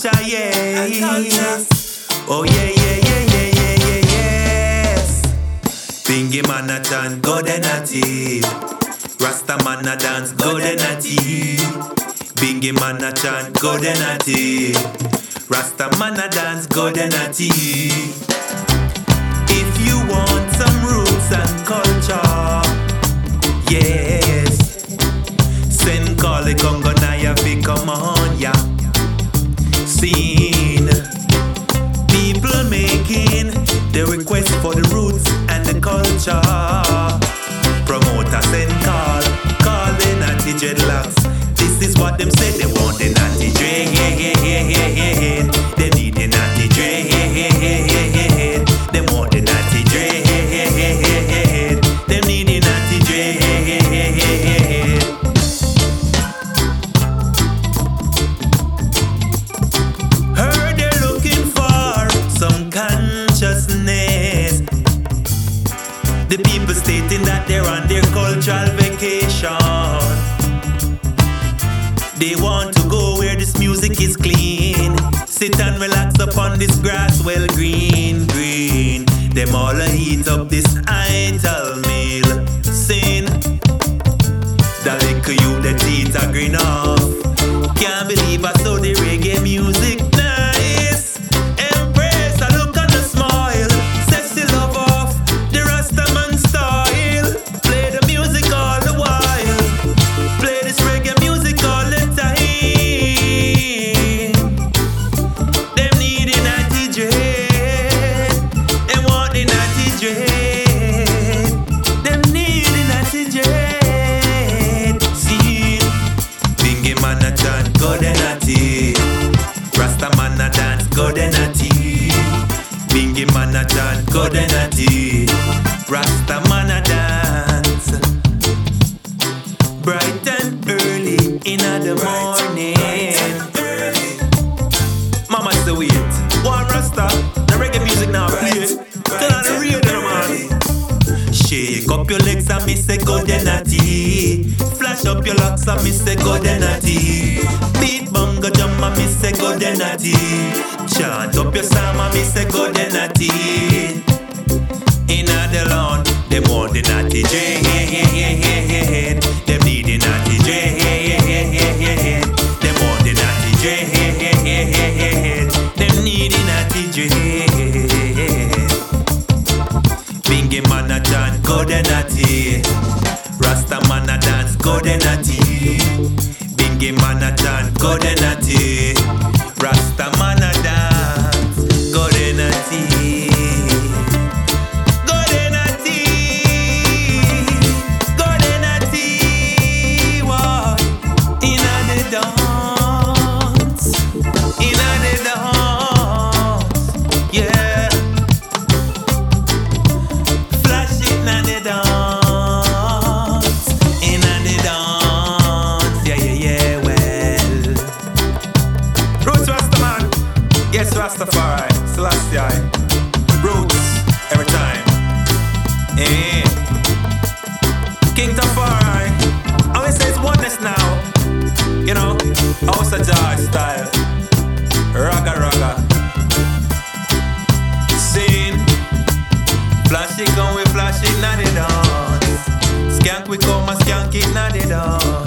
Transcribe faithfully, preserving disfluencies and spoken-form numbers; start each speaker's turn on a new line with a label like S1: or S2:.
S1: culture, yeah. Oh yeah, yeah, yeah, yeah, yeah, yeah, yes. Bingy man a chant, God and a tea. Rasta man a dance, God and a tea. Bingy man a chant, God and a tea. Rasta man a dance, God and a tea. If you want some roots and culture, yes, send call the Congo Naya fi come on, yeah. Scene, people making the request for the roots and the culture. Promoter send call, calling anti dreadlocks. This is what them say, they want the natty dread. They need the natty dread. They want the natty dread. They need the natty dread. Heard they're looking for some consciousness. The people stating that they're on their cultural vacation. They want to go where this music is clean. Sit and relax upon this grass well green, green. Them all a heat up this idle meal. Sin, the little you the teeth are green off. Can't believe I saw the reggae music nice. Embrace, I look on the smile. Sexy love off the Rastaman style. Play the music all the while. Play this reggae music all the time. Them need the natty dread. Them want the natty dread. Them need the natty dread. See, Bingy man a chant, God and natty. Rasta man a dance, God and natty. Bingy man a chant, God and natty. Rasta man a dance. Bright and early in the morning. Mama say wait, one Rasta, the reggae music now play. Turn on the radio, man. Shake up your legs and me say go the natty. Flash up your locks and me say go the natty. Beat bongo drum and me say go the natty. Chant up your psalm and me say go the natty. Inna the lawn, them want the natty dread. Them need the natty dread. Them want the natty dread. Them need the natty dread. Bingy man a chant, go the natty. Rasta man a dance, go the natty. Bingy man a chant, go the natty. Rasta man a dance, go the natty. Go the natty. Go the natty. Wow. Inna the dance. Inna the dance. Yeah. Flash it inna the dance. Inna the dance. Yeah, yeah, yeah, well. Roots Rastaman. Yes, Rastafari. Celestia. Roots. Every time. Eh. King Tafari. I always say it's oneness now. You know, House of George style. Raga raga. Scene. Flash it, come we flash it, not the dance. Skank we come and skank it, not the dance.